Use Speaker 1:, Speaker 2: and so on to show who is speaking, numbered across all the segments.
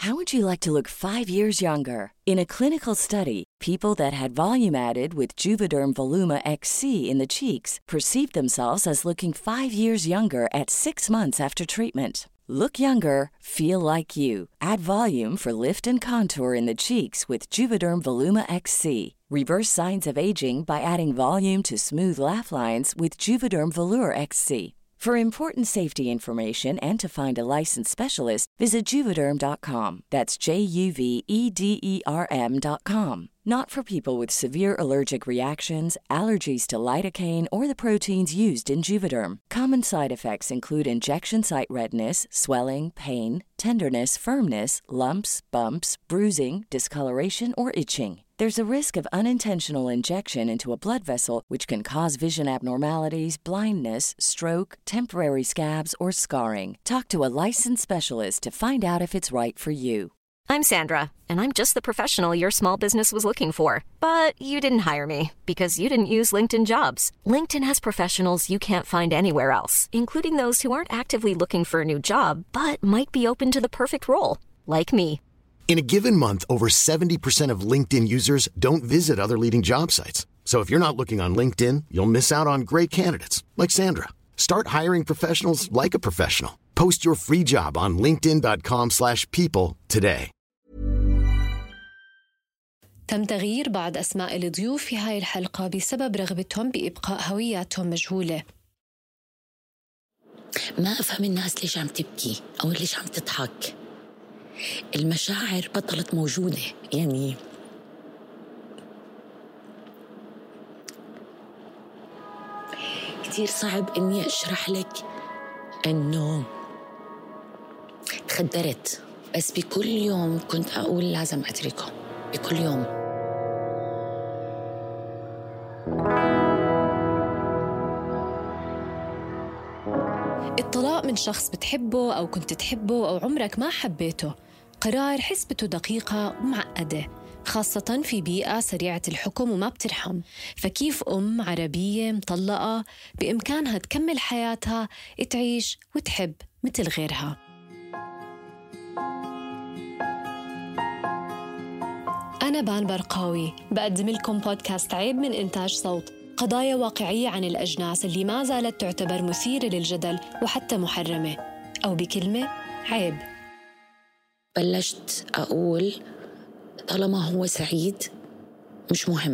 Speaker 1: How would you like to look 5 years younger? In a clinical study, people that had volume added with Juvederm Voluma XC in the cheeks perceived themselves as looking 5 years younger at 6 months after treatment. Look younger, feel like you. Add volume for lift and contour in the cheeks with Juvederm Voluma XC. Reverse signs of aging by adding volume to smooth laugh lines with Juvederm Volure XC. For important safety information and to find a licensed specialist, visit Juvederm.com. That's JUVEDERM.com. Not for people with severe allergic reactions, allergies to lidocaine, or the proteins used in Juvederm. Common side effects include injection site redness, swelling, pain, tenderness, firmness, lumps, bumps, bruising, discoloration, or itching. There's a risk of unintentional injection into a blood vessel, which can cause vision abnormalities, blindness, stroke, temporary scabs, or scarring. Talk to a licensed specialist to find out if it's right for you.
Speaker 2: I'm Sandra, and I'm just the professional your small business was looking for. But you didn't hire me because you didn't use LinkedIn Jobs. LinkedIn has professionals you can't find anywhere else, including those who aren't actively looking for a new job, but might be open to the perfect role, like me.
Speaker 3: In a given month, over 70% of LinkedIn users don't visit other leading job sites. So if you're not looking on LinkedIn, you'll miss out on great candidates like Sandra. Start hiring professionals like a professional. Post your free job on linkedin.com/people today.
Speaker 4: تم تغيير بعض أسماء الضيوف في هاي الحلقة بسبب رغبتهم بإبقاء هوياتهم مجهولة.
Speaker 5: ما أفهم الناس ليش عم تبكي أو ليش عم تضحك. المشاعر بطلت موجودة، يعني كتير صعب إني أشرح لك إنه تخدرت، بس بكل يوم كنت أقول لازم أتركه، بكل يوم.
Speaker 4: الطلاق من شخص بتحبه أو كنت تحبه أو عمرك ما حبيته قرار حسبته دقيقة ومعقدة، خاصة في بيئة سريعة الحكم وما بترحم. فكيف أم عربية مطلقة بإمكانها تكمل حياتها، تعيش وتحب مثل غيرها؟ أنا بان برقاوي، بقدم لكم بودكاست عيب من إنتاج صوت، قضايا واقعية عن الأجناس اللي ما زالت تعتبر مثيرة للجدل وحتى محرمة، أو بكلمة عيب.
Speaker 5: بلشت أقول طالما هو سعيد مش مهم،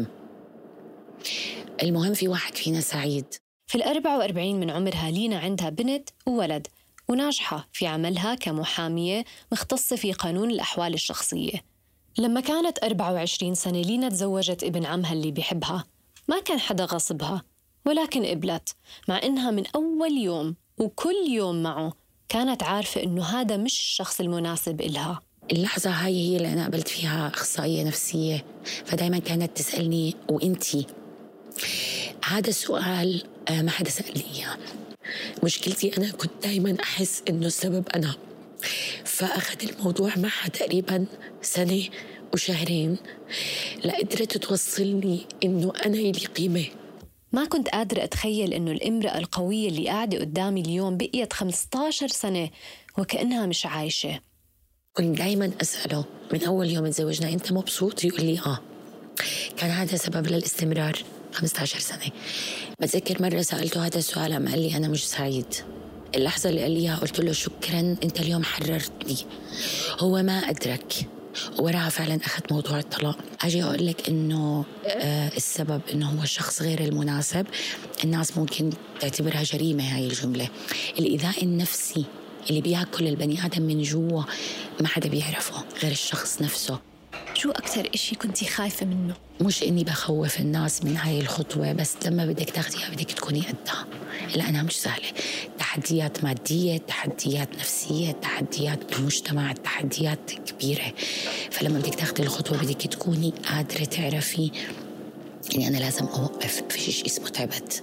Speaker 5: المهم في واحد فينا سعيد.
Speaker 4: في 44 من عمرها لينا عندها بنت وولد، وناجحة في عملها كمحامية مختصة في قانون الأحوال الشخصية. لما كانت 24 سنة لينا تزوجت ابن عمها اللي بيحبها. ما كان حدا غصبها، ولكن قبلت، مع إنها من أول يوم وكل يوم معه كانت عارفة إنه هذا مش الشخص المناسب إلها.
Speaker 5: اللحظة هاي هي اللي أنا قابلت فيها أخصائية نفسية، فدايما كانت تسألني وإنتي؟ هذا السؤال ما حدا سألني إياه. مشكلتي أنا كنت دايما أحس إنه السبب أنا، فأخذ الموضوع معها تقريبا 1 وشهرين 2 لقدرت توصلني إنه أنا إلي قيمة.
Speaker 4: ما كنت قادرة أتخيل إنه الامرأة القوية اللي قاعدة قدامي اليوم بقيت 15 سنة وكأنها مش عايشة.
Speaker 5: كنت دايما أسأله من أول يوم تزوجنا أنت مبسوط؟ يقول لي كان هذا سبب للاستمرار 15 سنة. بتذكر مرة سألته هذا السؤال قال لي أنا مش سعيد. اللحظة اللي قال لي قلت له شكرا أنت اليوم حررتني. هو ما أدرك وراها فعلا أخذ موضوع الطلاق. أجي أقول لك إنه السبب إنه هو الشخص غير المناسب. الناس ممكن تعتبرها جريمة هاي الجملة. الإيذاء النفسي اللي بياكل البني آدم من جوا ما حدا بيعرفه غير الشخص نفسه.
Speaker 4: شو أكتر إشي كنتي خايفة منه؟
Speaker 5: مش إني بخوف الناس من هاي الخطوة، بس لما بدك تاخديها بدك تكوني قدها، لأنها مش سهلة. تحديات مادية، تحديات نفسية، تحديات المجتمع، تحديات كبيرة. فلما بدك تاخدي الخطوة بدك تكوني قادرة تعرفي إني أنا لازم أوقف، في شيء اسمه تعبت.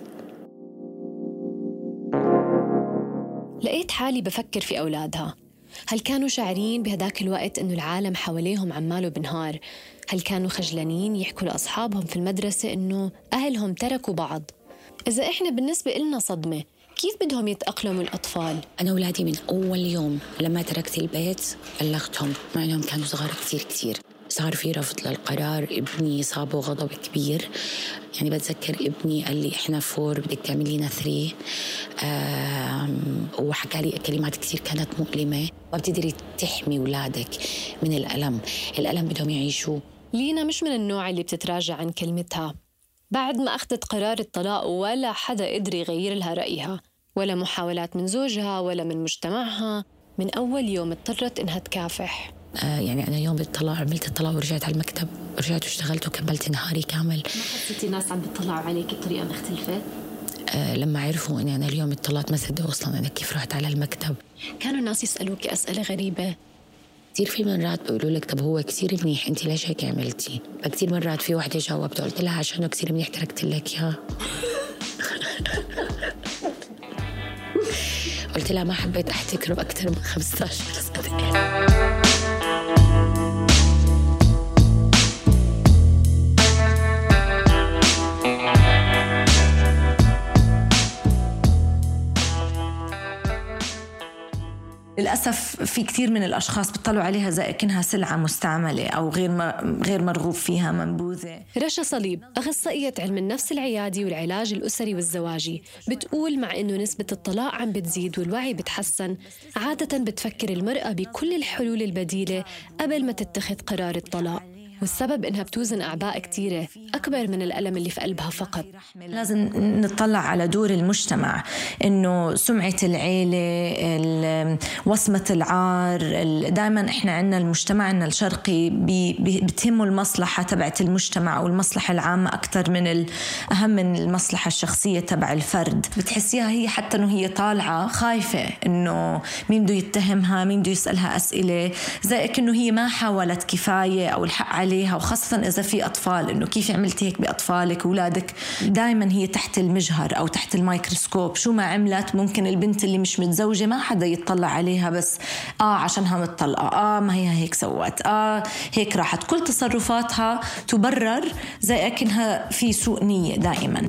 Speaker 4: لقيت حالي بفكر في أولادها. هل كانوا شاعرين بهداك الوقت إنه العالم حواليهم عماله بنهار؟ هل كانوا خجلانين يحكوا لأصحابهم في المدرسة إنه أهلهم تركوا بعض؟ إذا إحنا بالنسبة إلنا صدمة، كيف بدهم يتأقلموا الأطفال؟
Speaker 5: أنا أولادي من أول يوم لما تركت البيت بلغتهم، مع أنهم كانوا صغار كتير. صار في رفض للقرار، ابني صابه غضب كبير. يعني بتذكر ابني قال لي إحنا 4 بدك تعملينا 3، وحكى لي كلمات كتير كانت مؤلمة. وبتقدري تحمي أولادك من الألم بدهم يعيشوه.
Speaker 4: لينا مش من النوع اللي بتتراجع عن كلمتها. بعد ما أخذت قرار الطلاق ولا حدا قدر يغير لها رأيها، ولا محاولات من زوجها ولا من مجتمعها. من أول يوم اضطرت إنها تكافح.
Speaker 5: يعني أنا يوم بالطلاق عملت الطلاق ورجعت على المكتب، رجعت واشتغلت وكملت نهاري كامل.
Speaker 4: ما حسيتي الناس عم بيطلعوا عليك بطريقة مختلفة؟
Speaker 5: لما عرفوا إني أنا اليوم الطلاق ما صدقوا أصلاً أنا كيف رحت على المكتب.
Speaker 4: كانوا الناس يسألوك أسئلة غريبة
Speaker 5: كتير. في مرات بيقولوا لك طب هو كتير منيح، أنت ليش هيك عملتي؟ فكتير مرات في واحدة جاوبت قلت لها عشانه كتير منيح تركت لك يا قلت لها ما حبيت أحتكره أكثر من 15 سنة.
Speaker 6: للأسف في كثير من الأشخاص بيطلعوا عليها زي كأنها سلعة مستعملة أو غير مرغوب فيها، منبوذة.
Speaker 4: رشا صليب أخصائية علم النفس العيادي والعلاج الأسري والزواجي بتقول مع إنه نسبة الطلاق عم بتزيد والوعي بتحسن، عادة بتفكر المرأة بكل الحلول البديلة قبل ما تتخذ قرار الطلاق، والسبب إنها بتوزن أعباء كتيرة أكبر من الألم اللي في قلبها فقط.
Speaker 6: لازم نطلع على دور المجتمع، إنه سمعة العيلة، وصمة العار. دائما إحنا عنا المجتمع عنا الشرقي بتهمه المصلحة تبعت المجتمع أو المصلحة العامة أكتر من أهم من المصلحة الشخصية تبع الفرد. بتحسيها هي حتى إنه هي طالعة خايفة إنه مين بده يتهمها، مين بده يسألها أسئلة، زي إنه هي ما حاولت كفاية أو الحق عليها، وخاصة إذا في أطفال، إنه كيف عملتي هيك بأطفالك وولادك. دايما هي تحت المجهر أو تحت الميكروسكوب. شو ما عملت ممكن البنت اللي مش متزوجة ما حدا يتطلع عليها، بس عشانها متطلقة، ما هي هيك سوت، هيك راحت. كل تصرفاتها تبرر زي أكنها في سوء نية دائما.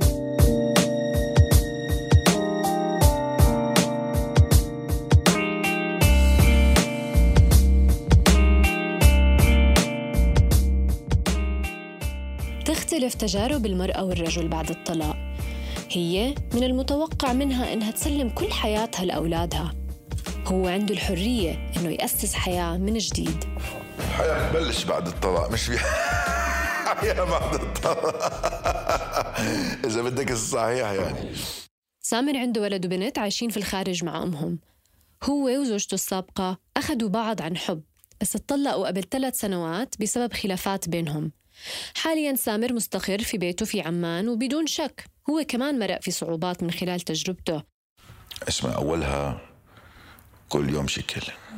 Speaker 4: تختلف تجارب المرأة والرجل بعد الطلاق. هي من المتوقع منها إنها تسلم كل حياتها لأولادها. هو عنده الحرية إنه يأسس حياة من جديد.
Speaker 7: الحياة بتبلش بعد الطلاق، مش في حياة بعد الطلاق إذا بدك الصحيح. يعني
Speaker 4: سامر عنده ولد وبنت عايشين في الخارج مع أمهم. هو وزوجته السابقة أخذوا بعض عن حب، بس اتطلقوا قبل 3 سنوات بسبب خلافات بينهم. حالياً سامر مستقر في بيته في عمان، وبدون شك هو كمان مرق في صعوبات من خلال تجربته.
Speaker 7: اسمع، أولها كل يوم شكل،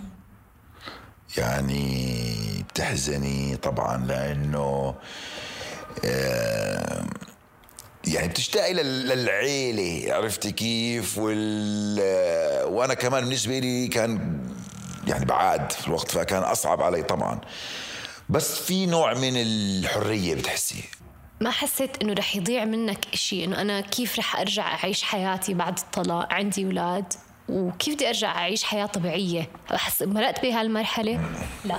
Speaker 7: يعني بتحزني طبعاً لأنه يعني بتشتاقي للعيلة، عرفتي كيف؟ وأنا كمان بالنسبة لي كان يعني بعاد في الوقت، فكان أصعب علي طبعاً. بس في نوع من الحرية بتحسي.
Speaker 4: ما حسيت إنه رح يضيع منك إشي؟ إنه أنا كيف رح أرجع أعيش حياتي بعد الطلاق؟ عندي أولاد وكيف بدي أرجع أعيش حياة طبيعية؟ أحس مرقت بهالمرحلة؟ لا.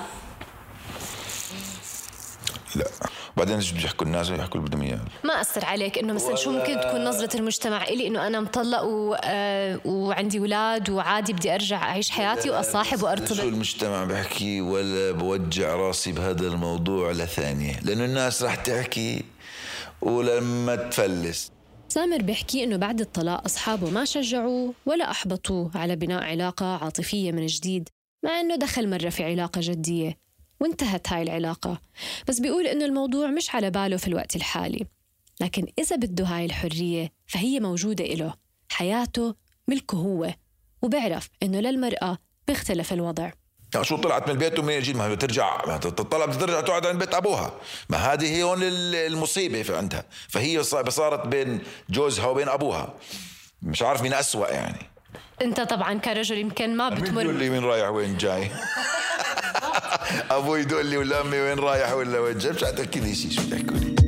Speaker 7: بعدين ايش بده يحكوا الناس؟ يحكوا اللي بدهم اياه.
Speaker 4: ما أثر عليك إنه مثلا شو ممكن تكون نظرة المجتمع إلي إنه أنا مطلق وعندي أولاد وعادي بدي أرجع أعيش حياتي وأصاحب وأرتبط؟
Speaker 7: شو المجتمع بحكي ولا بوجع راسي بهذا الموضوع لثانية، لأنه الناس رح تحكي ولما تفلس.
Speaker 4: سامر بيحكي إنه بعد الطلاق أصحابه ما شجعوه ولا أحبطوه على بناء علاقة عاطفية من جديد، مع إنه دخل مرة في علاقة جدية وانتهت هاي العلاقة. بس بيقول إنه الموضوع مش على باله في الوقت الحالي، لكن إذا بده هاي الحرية فهي موجودة إله. حياته ملكه هو، وبعرف إنه للمرأة بيختلف الوضع.
Speaker 7: شو طلعت من البيت ومن يجي ما بترجع، تطلع بترجع تقعد عند بيت أبوها. ما هذه هي هون المصيبة في عندها. فهي صارت بين جوزها وبين أبوها، مش عارف مين أسوأ. يعني
Speaker 4: أنت طبعا كرجل يمكن ما بتمر.
Speaker 7: يقول لي وين رايح وين جاي أبوي يقول لي ولا أمي وين رايح ولا وين جاي، مش هتحكي لي شيء. شو بتحكوا لي؟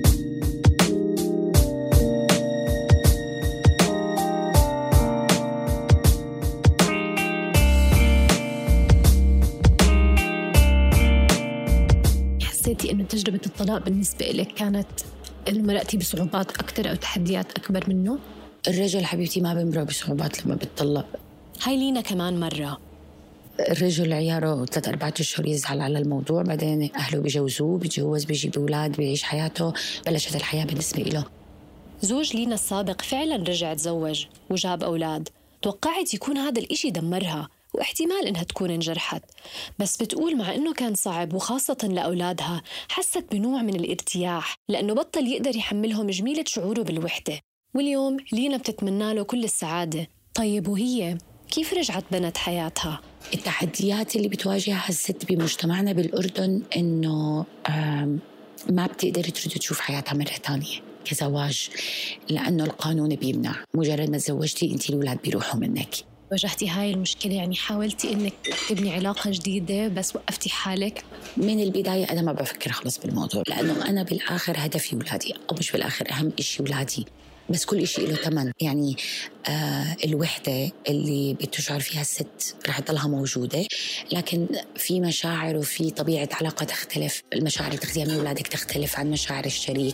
Speaker 4: حسيتي إنه تجربة الطلاق بالنسبة لك كانت إنه مرقتي بصعوبات أكتر أو تحديات أكبر منه؟
Speaker 5: الرجل حبيبتي ما بيمرق بصعوبات لما بتطلق.
Speaker 4: هاي لينا كمان مرة
Speaker 5: الرجل عياره 3-4 أشهر يزعل على الموضوع، بعدين أهله بيجوزوه، بيتجوز، بيجيب أولاد، بيعيش حياته، بلشت الحياة بالنسبة له.
Speaker 4: زوج لينا السابق فعلا رجع تزوج وجاب أولاد. توقعت يكون هذا الإشي دمرها، واحتمال إنها تكون انجرحت، بس بتقول مع إنه كان صعب وخاصة لأولادها حست بنوع من الارتياح لأنه بطل يقدر يحملهم جميلة شعوره بالوحدة. واليوم لينا بتتمنى له كل السعادة. طيب وهي كيف رجعت بنت حياتها؟
Speaker 5: التحديات اللي بتواجهها الست بمجتمعنا بالأردن إنه ما بتقدر ترد تشوف حياتها مرة تانية كزواج، لأنه القانون بيمنع. مجرد ما تزوجتي أنتي الأولاد بيروحوا منك.
Speaker 4: واجهتي هاي المشكلة؟ يعني حاولتي إنك تبني علاقة جديدة بس وقفتي حالك؟
Speaker 5: من البداية أنا ما بفكر خلص بالموضوع، لأنه أنا بالآخر هدفي ولادي، أو مش بالآخر، أهم إشي ولادي. بس كل إشي له ثمن. يعني الوحدة اللي بتشعر فيها الست رح تضلها موجودة، لكن في مشاعر وفي طبيعة علاقة تختلف. المشاعر اللي تاخذيها من أولادك تختلف عن مشاعر الشريك.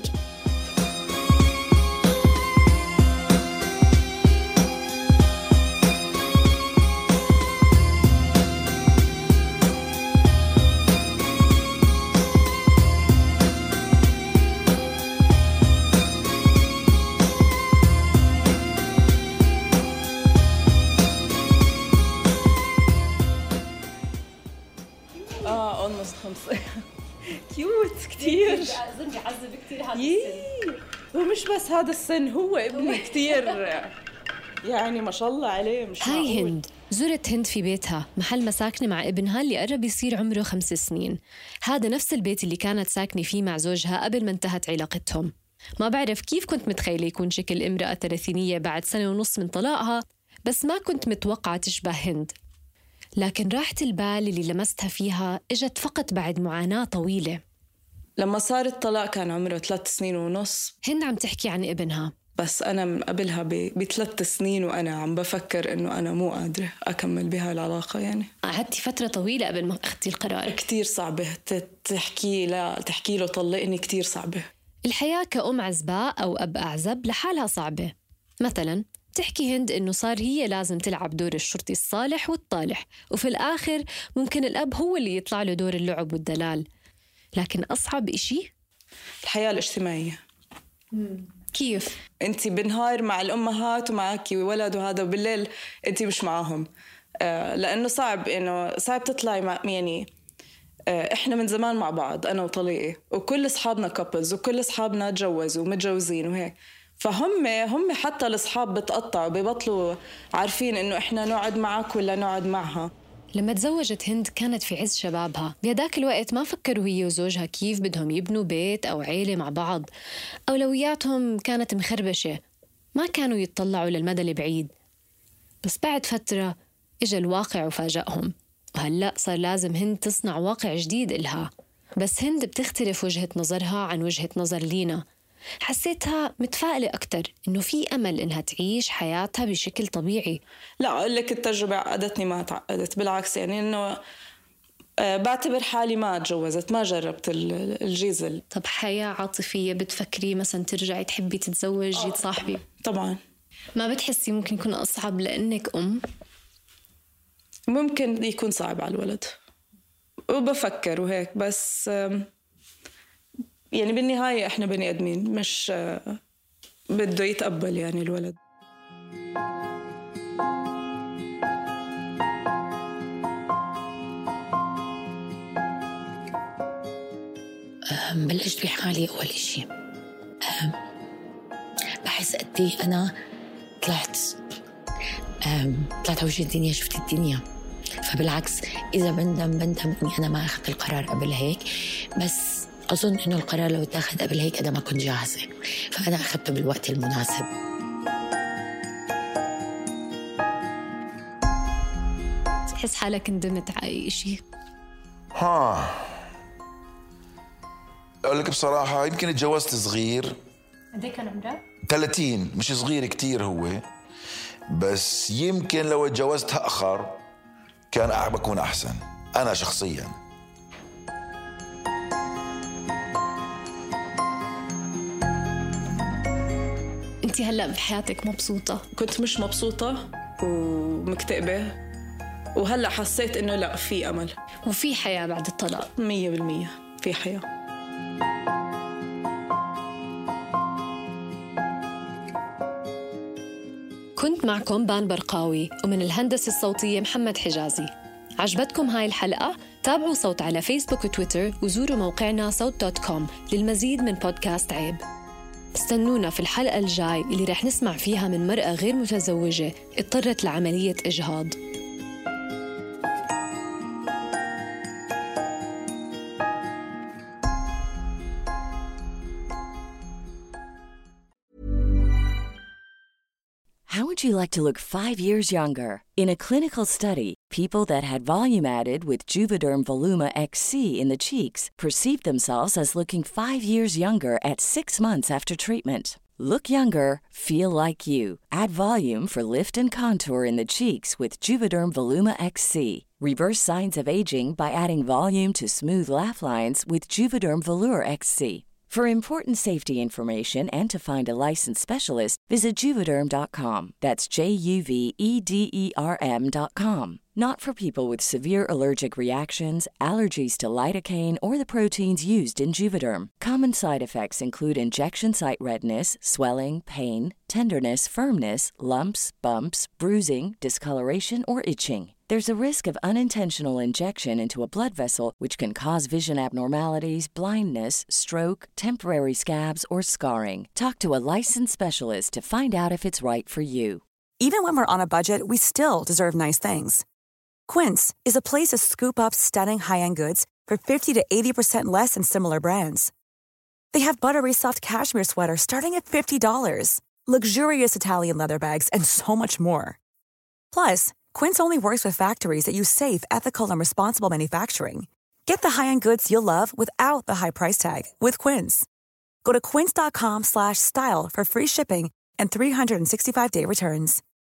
Speaker 8: كيوت كتير.
Speaker 4: زلمي عذب كتير هذا
Speaker 8: السن. ومش بس هذا السن، هو ابني كتير يعني ما شاء الله عليه. مش
Speaker 4: هاي
Speaker 8: معقول.
Speaker 4: هند. زرت هند في بيتها محل مساكنة مع ابنها اللي قرب يصير عمره 5 سنين. هذا نفس البيت اللي كانت ساكنة فيه مع زوجها قبل ما انتهت علاقتهم. ما بعرف كيف كنت متخيلة يكون شكل امرأة 30 بعد 1.5 سنة من طلاقها، بس ما كنت متوقعة تشبه هند. لكن راحة البال اللي لمستها فيها اجت فقط بعد معاناة طويلة.
Speaker 8: لما صار الطلاق كان عمره 3.5 سنين.
Speaker 4: هند عم تحكي عن ابنها،
Speaker 8: بس أنا من قبلها ب3 سنين وأنا عم بفكر إنه أنا مو قادرة أكمل بها العلاقة. يعني
Speaker 4: قعدتي فترة طويلة قبل ما أخذتي القرار.
Speaker 8: كتير صعبة تحكي له طلقني، كتير صعبة.
Speaker 4: الحياة كأم عزباء أو أب أعزب لحالها صعبة. مثلاً تحكي هند إنه صار هي لازم تلعب دور الشرطي الصالح والطالح، وفي الآخر ممكن الأب هو اللي يطلع له دور اللعب والدلال. لكن أصعب إشي
Speaker 8: الحياة الاجتماعية.
Speaker 4: كيف؟
Speaker 8: أنتي بالنهار مع الأمهات ومعاكي ولد وهذا، وبالليل أنتي مش معاهم. لأنه صعب تطلعي مع يعني إحنا من زمان مع بعض أنا وطليقي، وكل أصحابنا كابلز، وكل أصحابنا تجوزوا ومتجوزين وهيك. فهم حتى الأصحاب بتقطعوا، بيبطلوا عارفين إنه إحنا نقعد معك ولا نقعد معها.
Speaker 4: لما تزوجت هند كانت في عز شبابها. بهداك الوقت ما فكروا هي وزوجها كيف بدهم يبنوا بيت أو عيلة مع بعض. أولوياتهم كانت مخربشة، ما كانوا يتطلعوا للمدى البعيد. بس بعد فترة إجا الواقع وفاجأهم، وهلأ صار لازم هند تصنع واقع جديد إلها. بس هند بتختلف وجهة نظرها عن وجهة نظر لينا. حسيتها متفائلة أكتر إنه في أمل إنها تعيش حياتها بشكل طبيعي.
Speaker 8: لا أقول لك التجربة عقدتني، ما تعقدت، بالعكس. يعني إنه بعتبر حالي ما تجوزت، ما جربت الجيزل.
Speaker 4: طب حياة عاطفية بتفكري مثلا ترجعي تحبي تتزوجي تصاحبي؟
Speaker 8: طبعا.
Speaker 4: ما بتحسي ممكن يكون أصعب لأنك أم؟
Speaker 8: ممكن يكون صعب على الولد، وبفكر وهيك، بس يعني بالنهاية إحنا بني آدمين، مش بده يتقبل يعني الولد.
Speaker 5: بلشت بحالي أول إشي. بحس قدي أنا طلعت على وجه الدنيا، شفت الدنيا. فبالعكس إذا بندم إني أنا ما أخذت القرار قبل هيك، بس أظن إنه القرار لو اتاخد قبل هيك أنا ما كنت جاهزة، فأنا أخذته بالوقت المناسب.
Speaker 4: تحس حالك ندمت على أي شيء؟
Speaker 7: أقول لك بصراحة يمكن اتجوزت صغير.
Speaker 4: قد ايه كان عمرك؟
Speaker 7: 30، مش صغير كتير هو، بس يمكن لو اتجوزت أخر كان بكون أحسن أنا شخصياً.
Speaker 4: أنت هلأ بحياتك مبسوطة؟
Speaker 8: كنت مش مبسوطة ومكتئبة، وهلأ حسيت إنه لا، في أمل
Speaker 4: وفي حياة بعد الطلاق.
Speaker 8: 100% في حياة.
Speaker 4: كنت معكم بان برقاوي، ومن الهندسة الصوتية محمد حجازي. عجبتكم هاي الحلقة؟ تابعوا صوت على فيسبوك وتويتر، وزوروا موقعنا صوت.com للمزيد من بودكاست عيب. استنونا في الحلقة الجاي اللي رح نسمع فيها من مرأة غير متزوجة اضطرت لعملية إجهاض.
Speaker 1: How would you like to look 5 years younger? In a clinical study, people that had volume added with Juvederm Voluma XC in the cheeks perceived themselves as looking 5 years younger at 6 months after treatment. Look younger, feel like you. Add volume for lift and contour in the cheeks with Juvederm Voluma XC. Reverse signs of aging by adding volume to smooth laugh lines with Juvederm Volure XC. For important safety information and to find a licensed specialist, visit Juvederm.com. That's JUVEDERM.com. Not for people with severe allergic reactions, allergies to lidocaine, or the proteins used in Juvederm. Common side effects include injection site redness, swelling, pain, tenderness, firmness, lumps, bumps, bruising, discoloration, or itching. There's a risk of unintentional injection into a blood vessel, which can cause vision abnormalities, blindness, stroke, temporary scabs, or scarring. Talk to a licensed specialist to find out if it's right for you.
Speaker 9: Even when we're on a budget, we still deserve nice things. Quince is a place to scoop up stunning high-end goods for 50 to 80% less than similar brands. They have buttery soft cashmere sweaters starting at $50, luxurious Italian leather bags, and so much more. Plus, Quince only works with factories that use safe, ethical, and responsible manufacturing. Get the high-end goods you'll love without the high price tag with Quince. Go to quince.com/style for free shipping and 365-day returns.